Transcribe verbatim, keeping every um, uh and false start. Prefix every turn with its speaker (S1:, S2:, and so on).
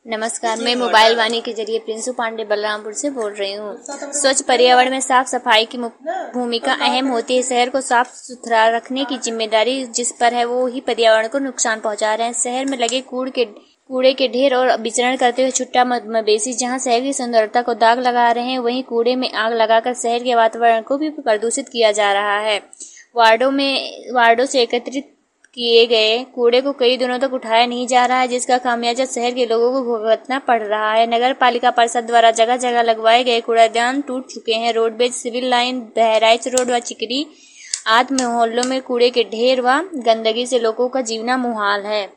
S1: नमस्कार, मैं मोबाइल वाणी के जरिए प्रिंसू पांडे बलरामपुर से बोल रही हूँ। स्वच्छ पर्यावरण में साफ सफाई की भूमिका अहम होती है। शहर को साफ सुथरा रखने की जिम्मेदारी जिस पर है वो ही पर्यावरण को नुकसान पहुँचा रहे हैं। शहर में लगे कूड़ के कूड़े के ढेर और विचरण करते हुए छुट्टा मवेशी जहाँ शहर की सुंदरता को दाग लगा रहे हैं, वहीं कूड़े में आग लगाकर शहर के वातावरण को भी प्रदूषित किया जा रहा है। वार्डों में वार्डों से एकत्रित किए गए कूड़े को कई दिनों तक उठाया नहीं जा रहा है, जिसका खामियाजा शहर के लोगों को भुगतना पड़ रहा है। नगर पालिका परिषद द्वारा जगह जगह लगवाए गए कूड़ादान टूट चुके हैं। Roadways, civil line, Bahraich road व चिकरी आदि मोहल्लों में कूड़े के ढेर व गंदगी से लोगों का जीना मुहाल है।